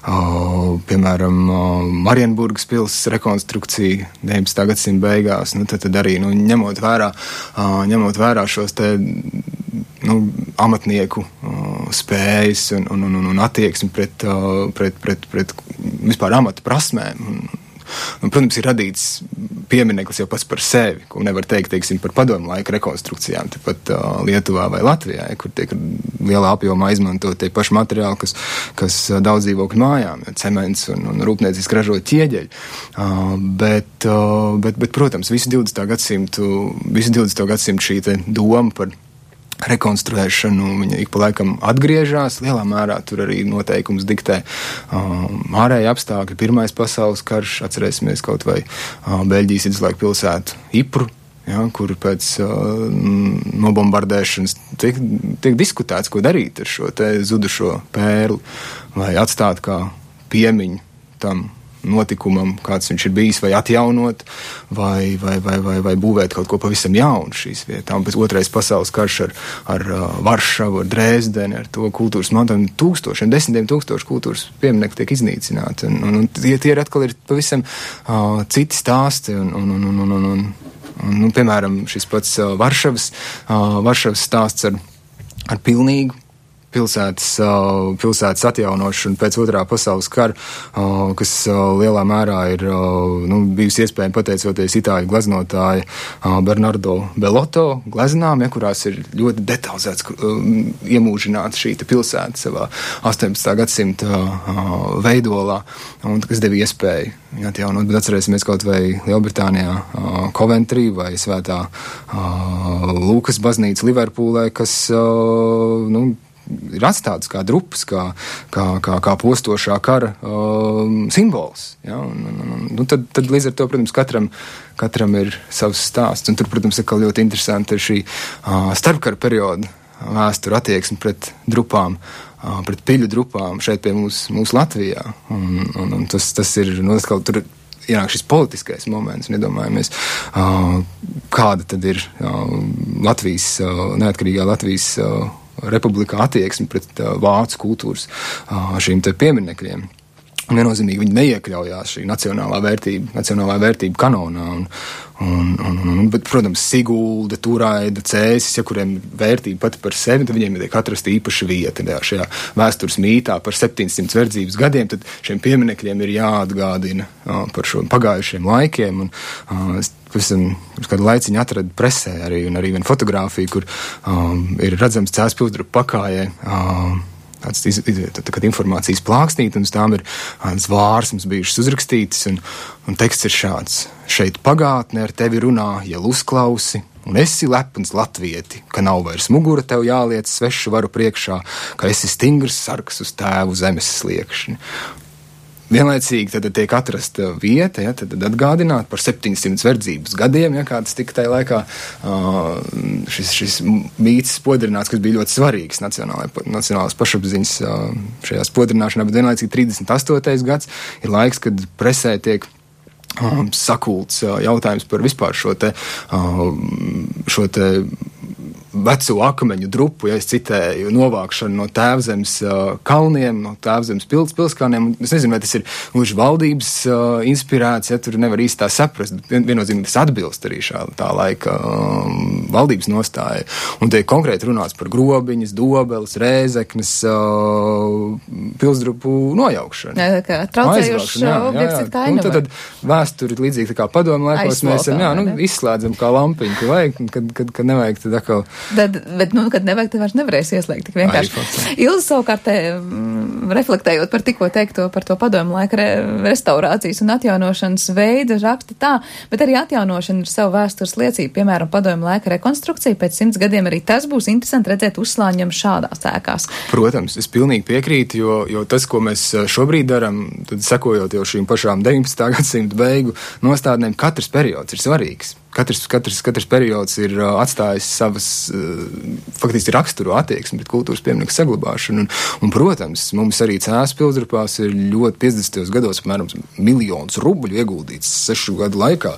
Marienburgas pils rekonstrukcija 19. gadsimta beigās, tad arī, ņemot vērā šos te, amatnieku spējas un attieksmi pret vispār amatu prasmēm. Un, protams, ir radīts piemineklis jau pats par sevi, ko nevar teikt, teiksim, par padomu laika rekonstrukcijām, tepat Lietuvā vai Latvijā, kur tiek lielā apjomā izmantot tie paši materiāli, kas daudz dzīvokļu mājām, cements un rūpnieciski ražot ķieģeļi. Bet, protams, visu 20. gadsimtu šī te doma par rekonstruēšanu, viņa ik pa laikam atgriežās, lielā mērā tur arī noteikums diktē ārēji apstākļi, Pirmais pasaules karš, atcerēsimies kaut vai Beļģijas viduslaiku pilsētu Ypru, kur pēc nobombardēšanas tiek diskutēts, ko darīt ar šo te zudušo pērli, vai atstāt kā piemiņu tam notikumam, kāds viņš ir bijis, vai atjaunot, vai būvēt kaut ko pavisam jaunu šīs vietā. Un pēc Otrais pasaules karš ar Varšavu, ar Dresdeni, ar to kultūras mantojumu, desmitiem tūkstoši kultūras pieminekļi tiek iznīcināti. Un tie ir atkal ir pavisam citi stāsti. Un, piemēram, šis pats Varšavas stāsts ar pilnīgu pilsētas atjaunošanu pēc Otrā pasaules kara, kas lielā mērā ir bijusi iespējama pateicoties itāļu gleznotāja Bernardo Bellotto gleznām, kurās ir ļoti detalizēts iemūžināts šī pilsēta savā 18. gadsimta veidolā, un kas deva iespēju atjaunot. Bet atcerēsimies kaut vai Lielbritānijā Coventry vai Svētā Lūkas baznīca Liverpūlē, kas ir atstātas kā drupas, kā postošā kara simbols. Ja? Tad līdz ar to, protams, katram ir savs stāsts. Un tur, protams, ļoti interesanti ir šī starpkara perioda vēstura attieksme pret drupām, pret piļu drupām šeit pie mūsu Latvijā. Un tas ir, tur ienāk šis politiskais moments, un iedomājamies, kāda tad ir neatkarīgā Latvijas republikā attieksmi pret vācu kultūras šīm te pieminekļiem. Viennozīmīgi viņi neiekļaujās šī nacionālā vērtība kanonā. Bet, protams, Sigulda, Turaida, Cēsis, kuriem vērtība pati par sevi, tad viņiem tiek atrasta īpaša vieta šajā vēstures mītā par 700 verdzības gadiem, tad šiem pieminekļiem ir jāatgādina par šo pagājušiem laikiem. Es pirms kādu laiciņu atradu presē arī vienu fotogrāfiju, kur ir redzams Cēsu pilsdrupu pakājē tāds informācijas plāksnīt, un uz tām ir vārsmas bijušas uzrakstītas, un teksts ir šāds. Šeit pagātne ar tevi runā, ja uzklausi, un esi lepns latvieti, ka nav vairs mugura tev jāliec svešu varu priekšā, ka esi stingrs sargs uz tēvu zemes sliekšņa. Vienlaicīgi tad tiek atrasta vieta, tad atgādināt par 700 verdzības gadiem, kā tas tika tajā laikā šis mīts spodrināts, kas bija ļoti svarīgs nacionālās pašapziņas šajā spodrināšanā, bet vienlaicīgi 38. gads ir laiks, kad presē tiek sakults jautājums par vispār šo te veco akmeņu drupu, ja es citēju, novākšanu no Tēvzemes kalniem, no Tēvzemes pilskalniem. Es nezinu, vai tas ir gluži valdības inspirēts, ja tur nevar īsti tā saprast, bet viennozīmīgi tas atbilst arī tā laika valdības nostāja. Un te konkrēti runāts par Grobiņas, Dobeles, Rēzeknes pilsdrupu nojaukšanu. Jā, kā traucējuši objekts ir kainava. Un tad vēsturi līdzīgi tā kā padomu laikos mēs izslēdzam kā lampiņu, ka vajag, kad nevajag, tad atkal. Bet, kad nevajag, tad vairs nevarēs ieslēgt tik vienkārši. Ilza savukārt reflektējot par tikko teikto par to padomu laika restaurācijas un atjaunošanas veidu, raksta tā, bet arī atjaunošana ir savu vēstures liecību, piemēram, padomu laika rekonstrukcija pēc 100 gadiem arī tas būs interesanti redzēt uzslāņam šādās ēkās. Protams, es pilnīgi piekrītu, jo tas, ko mēs šobrīd daram, tad sekojot jau šīm pašām 19. gadsimta beigu nostādnēm, katrs periods ir svarīgs. Katrs periods ir atstājis savas, faktiski raksturo attieksmi pret kultūras pieminieku saglabāšanu. Un, protams, mums arī Cēsu pilsdrupās ir ļoti 50. gados apmēram 1 miljons rubļu ieguldīts 6 gadu laikā,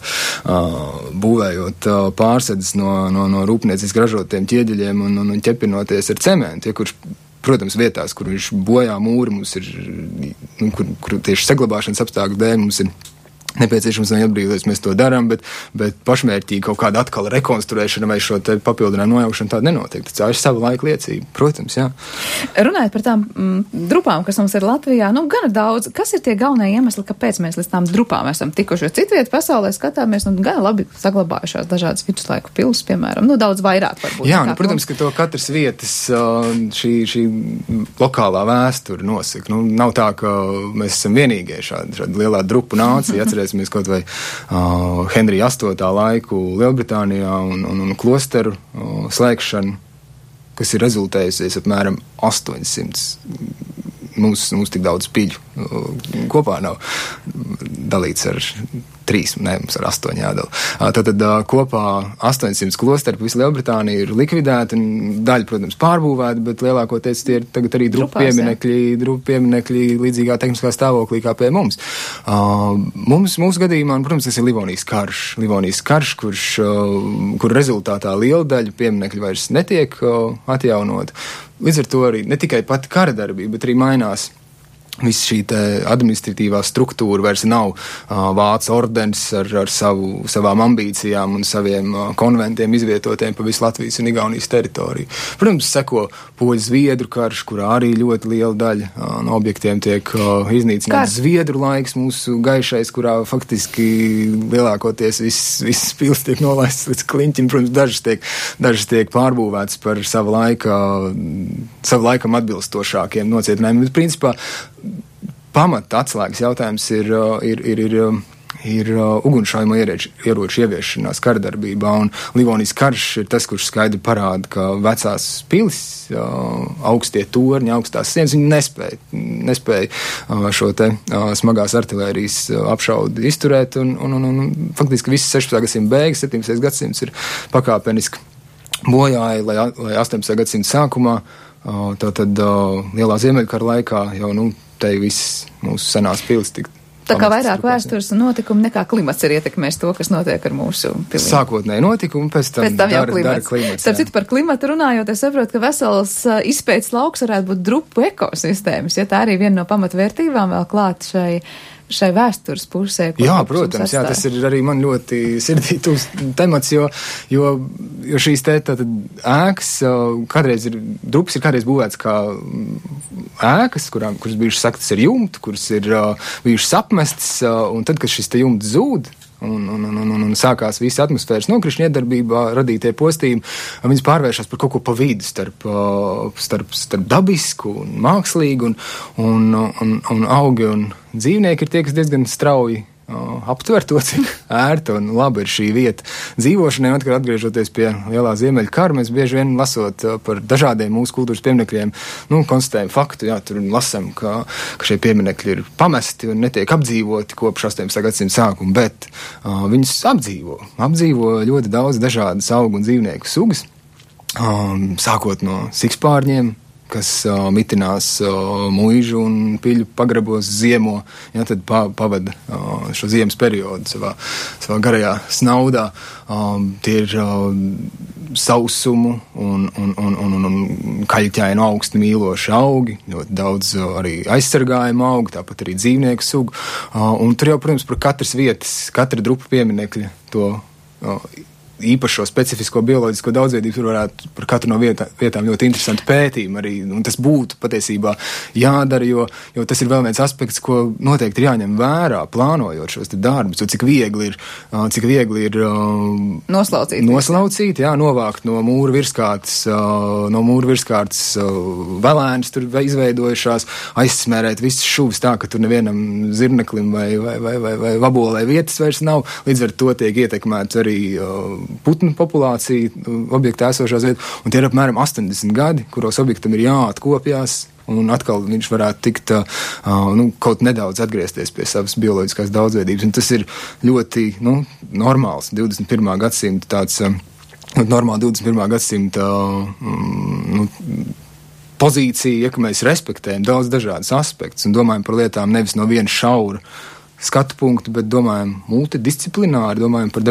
būvējot pārsedes no rūpnieciski ražotiem ķieģeļiem un ķepinoties ar cementu, kurš, protams, vietās, kur viņš bojā mūri, mums ir, kur tieši saglabāšanas apstākļu dēļ mums ir nepieciešams neatbrīvoties, mēs to darām, bet pašmērķīgi kaut kāda atkal rekonstruēšana vai šo te papildinājumu nojaukšanu tāda nenotiek. Tā ir sava laika liecība, protams, jā. Runājot par tām drupām, kas mums ir Latvijā, gana daudz, kas ir tie galvenie iemesli, kāpēc mēs līdz tām drupām esam tikuši? Citviet pasaulē skatāmies, gana labi saglabājušās dažādas viduslaiku pils, piemēram, daudz vairāk varbūt. Jā, protams, ka to katras vietas šī lokālā vēsture nosaka. Nav tā, ka mēs esam vienīgie šāda lielā drupu nācija, atcerēsimies kaut vai Henrija 8. laiku Lielbritānijā un klosteru slēgšanu, kas ir rezultējusies apmēram 800. Mums tik daudz piļu kopā nav dalīts ar 3, mums ar 8 jādala. Tātad kopā 800 klosteri pa visu Lielbritāniju ir likvidēti un daļa, protams, pārbūvēti, bet lielākoties tie ir tagad arī drupu pieminekļi līdzīgā tehniskā stāvoklī kā pie mums. Mūsu gadījumā, protams, tas ir Livonijas karš, kur rezultātā liela daļa pieminekļu vairs netiek atjaunot. Līdz ar to arī ne tikai pati kara darbība, bet arī mainās. Viss šī administratīvā struktūra vairs nav vācu ordenis ar savām ambīcijām un saviem konventiem izvietotiem pa visu Latvijas un Igaunijas teritoriju. Protams, seko poļu-zviedru karš, kurā arī ļoti liela daļa no objektiem tiek iznīcināts. Zviedru laiks mūsu gaišais, kurā faktiski lielākoties viss pils tiek nolaists līdz kliņķim. Protams, dažas tiek pārbūvētas par savu laikam atbilstošākiem nocietinājumiem. Bet principā pamata atslēgas jautājums ir ugunšaujamo ieroču ieviešanās karadarbībā, un Livonijas karš ir tas, kurš skaidri parāda, ka vecās pilis, augstie torņi, augstās sienas, viņi nespēja šo te smagās artilērijas apšaudi izturēt, un faktiski viss 16. gadsimta beigas, 17. gadsimts ir pakāpeniski bojāja, lai 18. gadsimta sākumā, tātad lielā Ziemeļkara laikā jau, te viss mūsu senās pilis tik. Tā kā vairāk vēstures un notikumi nekā klimats ir ietekmējis to, kas notiek ar mūsu piliem. Sākotnēji notikumi, pēc tam dara klimats. Starp citu par klimatu runājot, es saprotu, ka vesels izpētes lauks varētu būt drupu ekosistēmas, ja tā arī viena no pamatvērtībām vēl klāt šai vēstures pusē. Jā, protams, tas ir arī man ļoti sirdī tūs temats, jo šīs tātad ēkas, drupas ir kādreiz būvēts kā ēkas, kuras bijušas saktas ar jumtu, kuras ir bijušas apmestas, un tad, kad šis te jumts zūd, un sākās visi atmosfēras nokrišņa iedarbībā radītie postījumi, viņas pārvēršas par kaut ko pa vidu starp dabisku un mākslīgu, un augi un dzīvnieki ir tie, kas diezgan strauji aptver to, cik ērta un laba ir šī vieta dzīvošanai. Atkal atgriežoties pie lielā Ziemeļkara, mēs bieži vien lasot par dažādiem mūsu kultūras pieminekļiem, konstatējam faktu, tur lasam, ka šie pieminekļi ir pamesti un netiek apdzīvoti kopš 18. gadsimta sākuma, bet viņus apdzīvo ļoti daudz dažādas augu un dzīvnieku sugas, sākot no sikspārņiem, kas mitinās muižu un piļu pagrabos ziemo, tad pavada šo ziemas periodu savā garajā snaudā. Tie ir sausumu un kaļķainu augstu mīloši augi, ļoti daudz arī aizsargājumu augi, tāpat arī dzīvnieku sugu. Un tur jau, protams, par katras vietas, katra drupa pieminekļa to īpašo specifisko bioloģisko daudzveidību, tur varētu par katru no vietām ļoti interesanti pētījumi arī, un tas būtu patiesībā jādara, jo tas ir vēl viens aspekts, ko noteikti ir jāņem vērā, plānojot šos te darbus, jo cik viegli ir noslaucīt, jā, novākt no mūra virskārtas velēnas tur izveidojušās, aizsmērēt visas šuvis tā, ka tur nevienam zirneklim vai vabolai vietas vairs nav, līdz ar to tiek ietekmēts arī putnu populācija objektā esošās vietas, un tie ir apmēram 80 gadi, kuros objektam ir jāatkopjās, un atkal viņš varētu tikt kaut nedaudz atgriezties pie savas bioloģiskās daudzveidības, un tas ir ļoti normāls 21. gadsimta tāds normāli 21. gadsimta pozīcija, ka mēs respektējam daudz dažādas aspektus un domājam par lietām nevis no viena šaura skatu punktu, bet domājam multidisciplināri, domājam par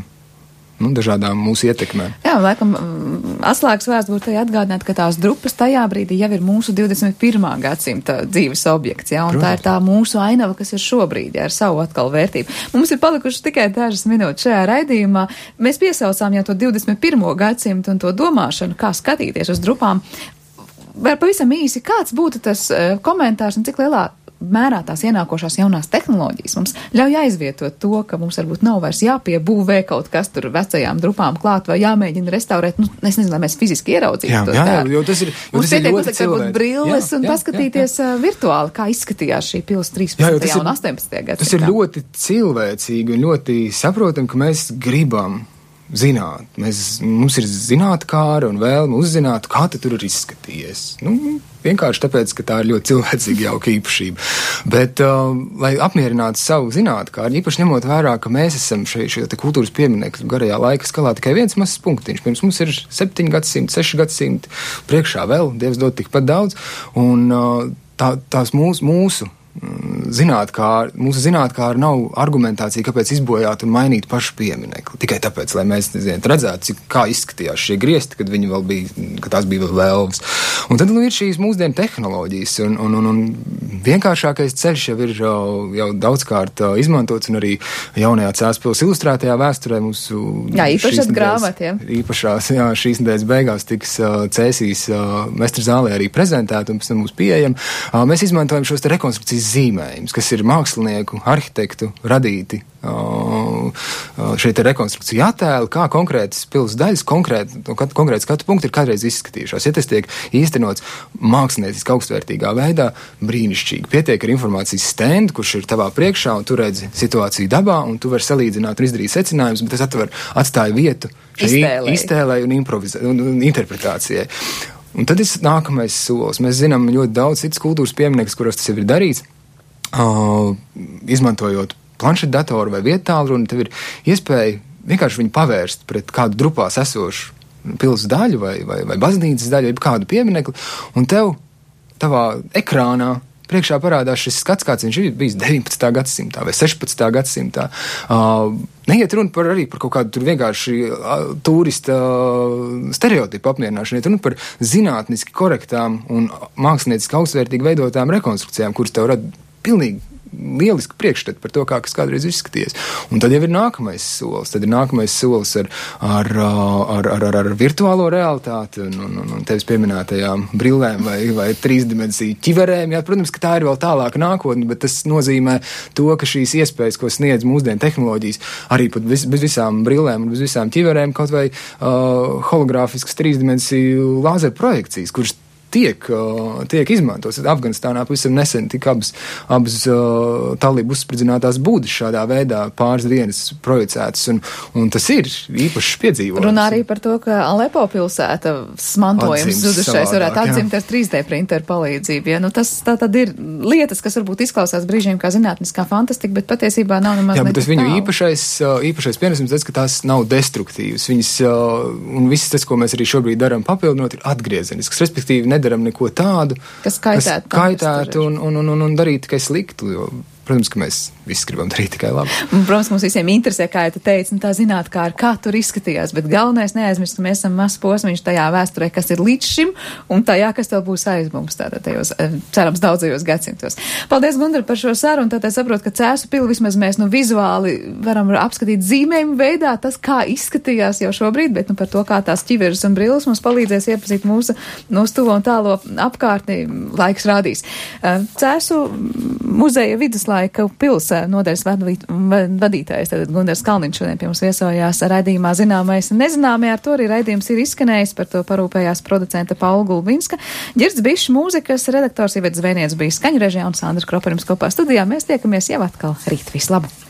dažādām mūsu ietekmēm. Jā, laikam atslēgas vērts būtu atgādināt, ka tās drupas tajā brīdī jau ir mūsu 21. gadsimta dzīves objekts, jā, un protams, tā ir tā mūsu ainava, kas ir šobrīd, jā, ar savu atkal vērtību. Mums ir palikušas tikai dažas minūtes šajā raidījumā. Mēs piesaucām jau to 21. gadsimtu un to domāšanu, kā skatīties uz drupām. Vēl pavisam īsi, kāds būtu tas komentārs un cik lielā mērā tās ienākošās jaunās tehnoloģijas mums ļauj aizvietot to, ka mums varbūt nav vairs jāpiebūvē kaut kas tur vecajām drupām klāt vai jāmēģina restaurēt, es nezinu, lai mēs fiziski ieraudzītu. Jā, jo tas ir ļoti cilvēki. Brilles un paskatīties virtuāli, kā izskatījās šī pils 13. un 18. gadsimtā. Tas ir ļoti cilvēcīgi un ļoti saprotam, ka mēs gribam zināt. Mums ir zinātkāra un vēlme uzzināt, kā tur ir izskatījies. Vienkārši tāpēc, ka tā ir ļoti cilvēcīga jauka īpašība. Bet, lai apmierinātu savu zinātkāru, īpaši ņemot vērā, ka mēs esam šie kultūras pieminekļi garajā laika skalā tikai viens mazs punktiņš. Pirms mums ir 7 gadsimti, 6 gadsimti, priekšā vēl, Dievs dod tikpat daudz, un tās mūsu zinātkāra nav argumentācija, kāpēc izbojāt un mainīt pašu pieminekli. Tikai tāpēc, lai mēs redzētu, kā izskatījās šie griezti, kad viņi vēl bija, kad tās bija vēl vēlvas. Un tad ir šīs mūsdienu tehnoloģijas, un vienkāršākais ceļš jau ir jau daudzkārt izmantots, un arī jaunajā Cēspils ilustrētajā vēsturē mūsu īpašās grāmatiem. Šīs nedēļas beigās tiks Cēsīs Mestra zālē arī prezentēta un pēc tam mums pieejama. Mēs izmantojam šos te rekonstrukcijas zīmējums, kas ir mākslinieku, arhitektu radīti šeit ir rekonstrukcija attēli, kā konkrētas pils daļas, konkrēti skatu punkti ir kādreiz izskatījušās. Ja tas tiek īstenots mākslinieciski augstvērtīgā veidā, brīnišķīgi. Pietiek ar informācijas stendu, kurš ir tavā priekšā, un tu redzi situāciju dabā, un tu vari salīdzināt un izdarīt secinājumus, bet tas atstāja vietu iztēlei un interpretācijai. Un tad ir nākamais solis. Mēs zinām ļoti daudz citas kultūras pieminekļus, kuros tas jau ir darīts, izmantojot planšetdatoru vai vietālruni, tev ir iespēja vienkārši viņu pavērst pret kādu drupās esošu pils daļu vai baznīcas daļu, vai kādu pieminekli, un tavā ekrānā priekšā parādās šis skats, kāds viņš ir bijis 19. gadsimtā vai 16. gadsimtā. Neiet runa arī par kaut kādu tur vienkārši turista stereotipu apmierināšanu, iet runa par zinātniski korektām un mākslinieciski augstvērtīgi veidotām rekonstrukcijām, kuras tev rada pilnīgi lielisku priekšstatu par to, kā kas kādreiz izskaties. Un tad jau ir nākamais solis. Tad ir nākamais solis ar virtuālo realitāti un tevis pieminētajām brillēm vai trīsdimensiju ķiverēm. Jā, protams, ka tā ir vēl tālāka nākotne, bet tas nozīmē to, ka šīs iespējas, ko sniedz mūsdienu tehnoloģijas, arī pat bez visām brillēm un bez visām ķiverēm, kaut vai hologrāfiskas trīsdimensiju lāzeru projekcijas, kuras tiek izmantots. Afganistānā pavisam nesen tika abas talību uzspridzinātās būdas šādā veidā pāris dienas projicētas, un tas ir īpašs piedzīvojums. Runā arī par to, ka Alepo pilsēta mantojums zudušais varētu atdzimt ar 3D printeru palīdzību. Ja? Tas tā tad ir lietas, kas varbūt izklausās brīžiem kā zinātniskā fantastika, bet patiesībā nav nemaz. Jā, bet tas viņu īpašais pienesums tas, ka tās nav destruktīvas. Viņas, un viss tas, ko mēs arī šobrīd darām papildinot, ir atgriezenisks. Respektīvi, nedaram neko tādu, kas kaitētu un darīt tikai sliktu, jo protams, ka mēs visi gribam darīt tikai labi. Protams, mums visiem interesē, kā tu teici, tā zināt, kā tur izskatījās, bet galvenais neaizmirst, ka mēs esam mazs posmiņš tajā vēsturē, kas ir līdz šim, un tajā, kas tev būs aiz mums, tātad tajos, cerams, daudzajos gadsimtos. Paldies, Gundar, par šo sarunu, tātad saprotu, ka Cēsu pili vismaz mēs vizuāli varam apskatīt zīmējumu veidā, tas, kā izskatījās jau šobrīd, bet par to, kā tās ķiveres un brilles mums palīdzēs iepazīt mūsu tuvo un tālo apkārtni, laiks rādīs. Cēsu muzeja viduslaika pils nodaļas vadītājs, tātad Gundars Kalniņš šodien pie mums viesojās raidījumā Zināmais un nezināmais, ar to arī raidījums ir izskanējis, par to parūpējās producente Paula Gulbinska, Ģirds Bišs, mūzikas redaktors Ivets Zvēniec bija skaņu režijā un Sandra Kropa jums kopā studijā. Mēs tiekamies jau atkal rīt. Vislabāk!